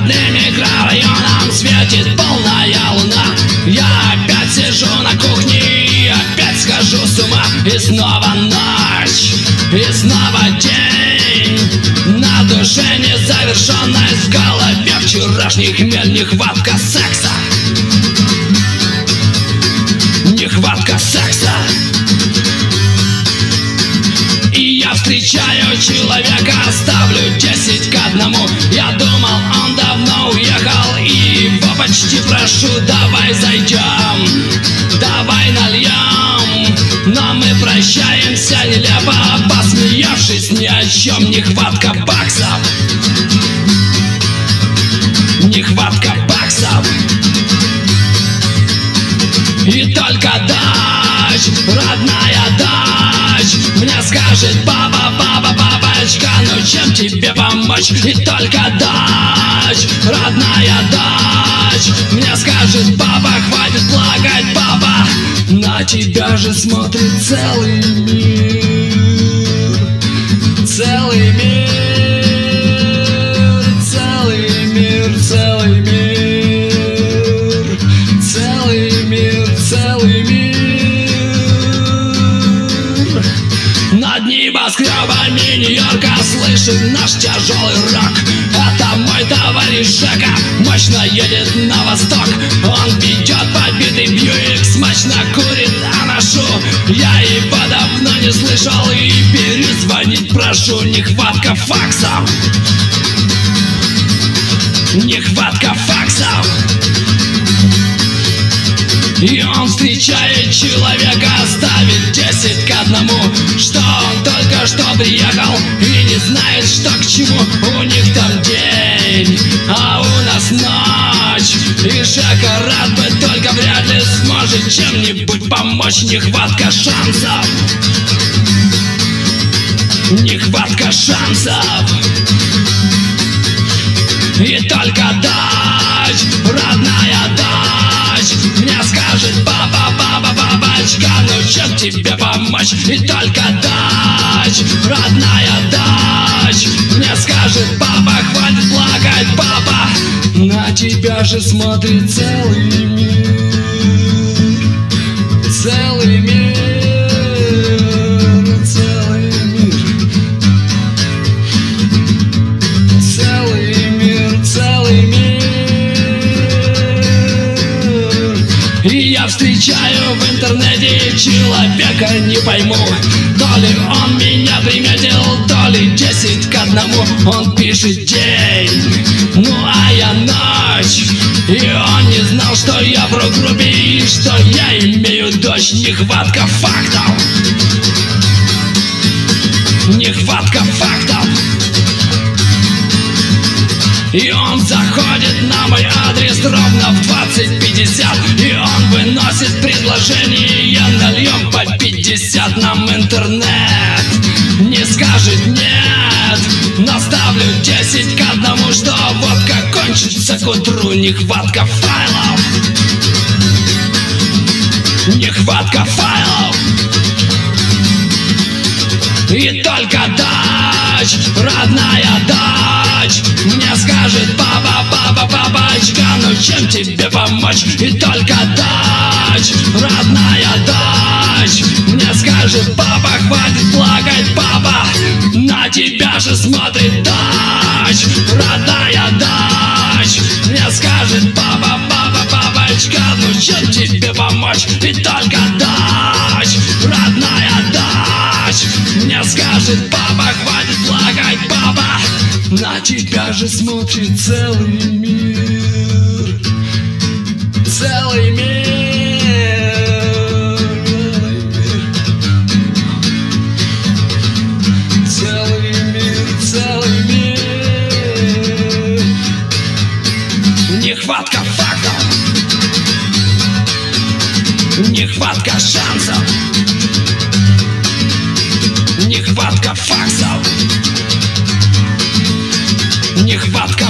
родным микрорайонам светит полная луна. Я опять сижу на кухне и опять схожу с ума. И снова ночь, и снова день. На душе незавершенность, в голове вчерашний хмель. Нехватка секса, нехватка секса. И я встречаю человека, ставлю 10 к 1. Я думал, он давно уехал, и его почти прошу: давай зайдем, давай нальем. Но мы прощаемся нелепо, посмеявшись ни о чем. Нехватка баксов, нехватка баксов. И только дочь, родная дочь, мне скажет: папа, папа, папочка, ну чем тебе помочь? И только дочь, родная дочь, мне скажет: папа, хватит плакать, папа, на тебя же смотрит целый мир, целый мир, целый мир, целый мир, целый мир, целый мир. Над небоскребами Нью-Йорка слышит наш тяжелый рок. Это мой товарищ Жека, мощно едет на восток. Он ведет побитый Бьюик, смачно курит анашу. Я его давно не слышал и перезвонить прошу. Нехватка факсов, нехватка факсов. И он встречает человека, ставит 10 к 1, что он только что приехал и не знает, что к чему. У них там день, а у нас ночь. И Жека рад бы, только вряд ли сможет чем-нибудь помочь. Нехватка шансов, нехватка шансов. И только дочь, родная дочь, мне скажет: папа, папа, папочка, ну чем тебе помочь? И только дочь, родная дочь, мне скажет: папа, хватит плакать, папа, на тебя же смотрит целый мир, целый мир, целый мир, целый мир, целый мир. И я встречаю в интернете человека, не пойму, то ли он меня приметил, то ли 10 к 1. Он пишет день, ну а я ночь. И он не знал, что я в рок-группе и что я имею дочь. Нехватка фактов, нехватка фактов. И он заходит на мой адрес ровно в 20:50. И он выносит предложение: нальем по 50 нам интернет. Не скажет нет, наставлю 10 к 1, что водка кончится к утру. Нехватка файлов, нехватка файлов. И только дочь, родная дочь, мне скажет: папа, папа, папочка, ну чем тебе помочь? И только дочь, родная дочь, мне скажет: папа, хватит плакать, папа, на тебя же смотрит дочь, родная дочь, мне скажет: папа, папа, папочка, ну чем тебе помочь? И только дочь, родная дочь, мне скажет: папа, хватит плакать, папа, на тебя же смотрит целый мир, целый мир, целый мир, целый мир. Нехватка фактов, нехватка шансов, нехватка факсов, нехватка